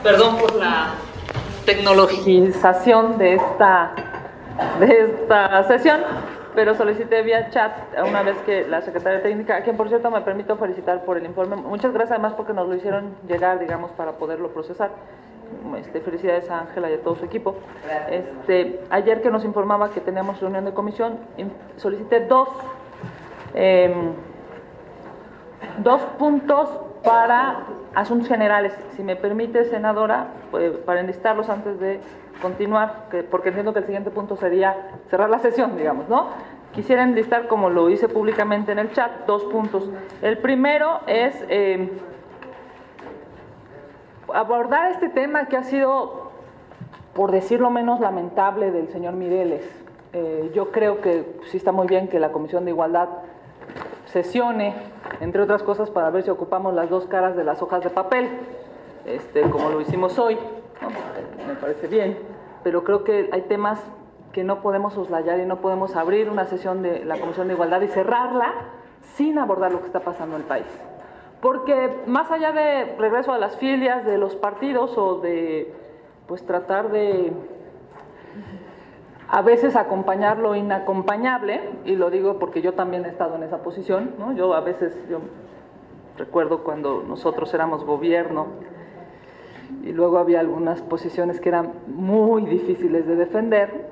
Perdón por la tecnologización de esta sesión, pero solicité vía chat una vez que la secretaria técnica, a quien por cierto me permito felicitar por el informe. Muchas gracias además porque nos lo hicieron llegar, digamos, para poderlo procesar. Felicidades a Ángela y a todo su equipo. Ayer que nos informaba que teníamos reunión de comisión, solicité dos puntos para asuntos generales. Si me permite, senadora, para enlistarlos antes de continuar, porque entiendo que el siguiente punto sería cerrar la sesión, digamos, ¿no? Quisiera enlistar, como lo hice públicamente en el chat, dos puntos. El primero es abordar este tema que ha sido, por decirlo menos, lamentable del señor Mireles. Yo creo que sí está muy bien que la Comisión de Igualdad sesione, entre otras cosas, para ver si ocupamos las dos caras de las hojas de papel, como lo hicimos hoy, ¿no? Me parece bien, pero creo que hay temas que no podemos soslayar y no podemos abrir una sesión de la Comisión de Igualdad y cerrarla sin abordar lo que está pasando en el país. Porque más allá de regreso a las filias de los partidos o de tratar de a veces acompañar lo inacompañable, y lo digo porque yo también he estado en esa posición, ¿no? Yo recuerdo cuando nosotros éramos gobierno y luego había algunas posiciones que eran muy difíciles de defender.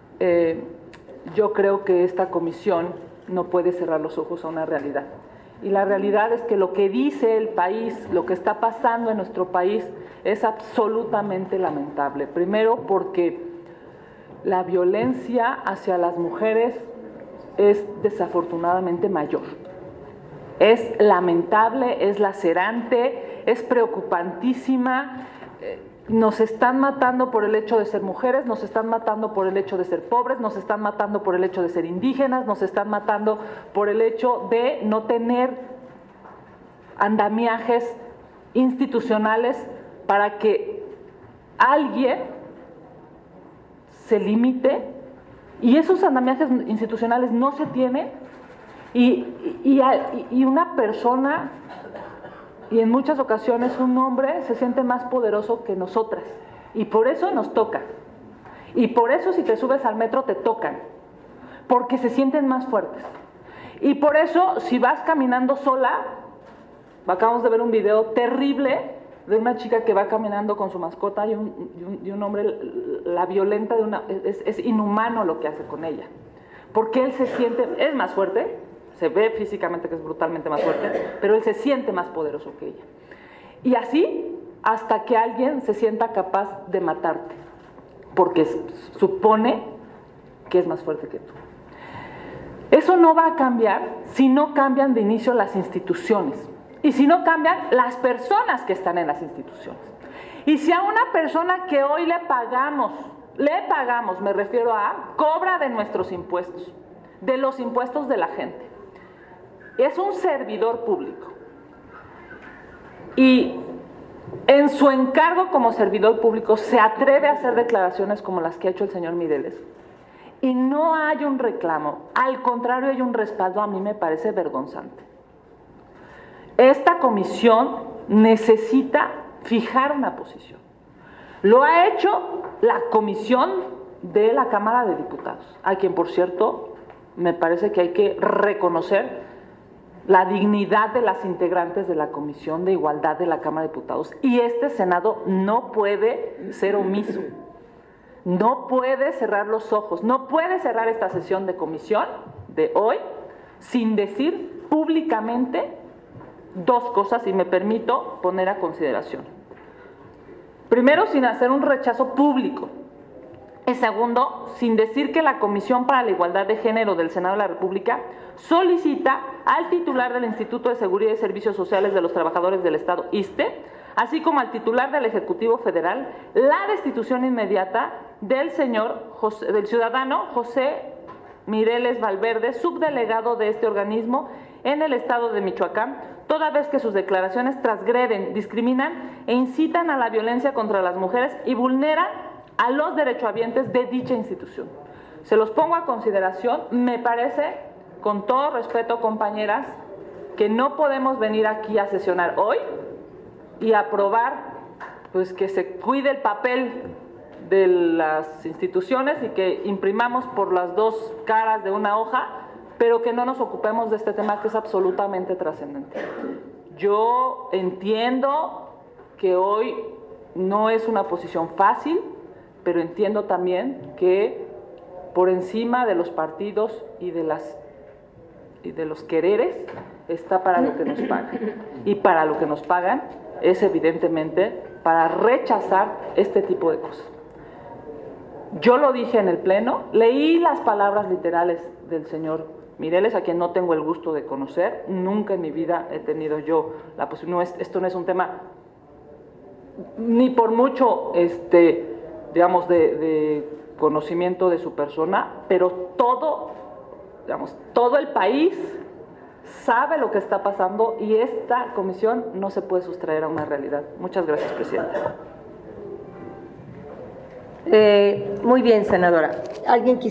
Yo creo que esta comisión no puede cerrar los ojos a una realidad. Y la realidad es que lo que dice el país, lo que está pasando en nuestro país, es absolutamente lamentable. Primero porque la violencia hacia las mujeres es desafortunadamente mayor. Es lamentable, es lacerante, es preocupantísima. Nos están matando por el hecho de ser mujeres, nos están matando por el hecho de ser pobres, nos están matando por el hecho de ser indígenas, nos están matando por el hecho de no tener andamiajes institucionales para que alguien se limite, y esos andamiajes institucionales no se tienen, y una persona, y en muchas ocasiones un hombre, se siente más poderoso que nosotras, y por eso nos tocan, y por eso si te subes al metro te tocan, porque se sienten más fuertes, y por eso si vas caminando sola, acabamos de ver un video terrible de una chica que va caminando con su mascota y un hombre la violenta es inhumano lo que hace con ella, porque él se siente, es más fuerte, se ve físicamente que es brutalmente más fuerte, pero él se siente más poderoso que ella, y así hasta que alguien se sienta capaz de matarte, porque supone que es más fuerte que tú. Eso no va a cambiar si no cambian de inicio las instituciones. Y si no cambian las personas que están en las instituciones. Y si a una persona que hoy le pagamos, me refiero a, cobra de nuestros impuestos, de los impuestos de la gente, es un servidor público, y en su encargo como servidor público se atreve a hacer declaraciones como las que ha hecho el señor Mireles, y no hay un reclamo, al contrario hay un respaldo, a mí me parece vergonzante. Esta comisión necesita fijar una posición. Lo ha hecho la comisión de la Cámara de Diputados, a quien, por cierto, me parece que hay que reconocer la dignidad de las integrantes de la Comisión de Igualdad de la Cámara de Diputados. Y este Senado no puede ser omiso, no puede cerrar los ojos, no puede cerrar esta sesión de comisión de hoy sin decir públicamente dos cosas, y me permito poner a consideración. Primero, sin hacer un rechazo público. Y segundo, sin decir que la Comisión para la Igualdad de Género del Senado de la República solicita al titular del Instituto de Seguridad y Servicios Sociales de los Trabajadores del Estado, ISSSTE, así como al titular del Ejecutivo Federal, la destitución inmediata del ciudadano José Mireles Valverde, subdelegado de este organismo en el estado de Michoacán, toda vez que sus declaraciones transgreden, discriminan e incitan a la violencia contra las mujeres y vulneran a los derechohabientes de dicha institución. Se los pongo a consideración. Me parece, con todo respeto, compañeras, que no podemos venir aquí a sesionar hoy y aprobar pues que se cuide el papel de las instituciones y que imprimamos por las dos caras de una hoja, pero que no nos ocupemos de este tema que es absolutamente trascendente. Yo entiendo que hoy no es una posición fácil, pero entiendo también que por encima de los partidos y de los quereres está para lo que nos pagan. Y para lo que nos pagan es evidentemente para rechazar este tipo de cosas. Yo lo dije en el Pleno, leí las palabras literales del señor Mireles, a quien no tengo el gusto de conocer, nunca en mi vida he tenido yo la posibilidad, esto no es un tema ni por mucho, digamos, de conocimiento de su persona, pero todo el país sabe lo que está pasando y esta comisión no se puede sustraer a una realidad. Muchas gracias, Presidenta. Muy bien, senadora. ¿Alguien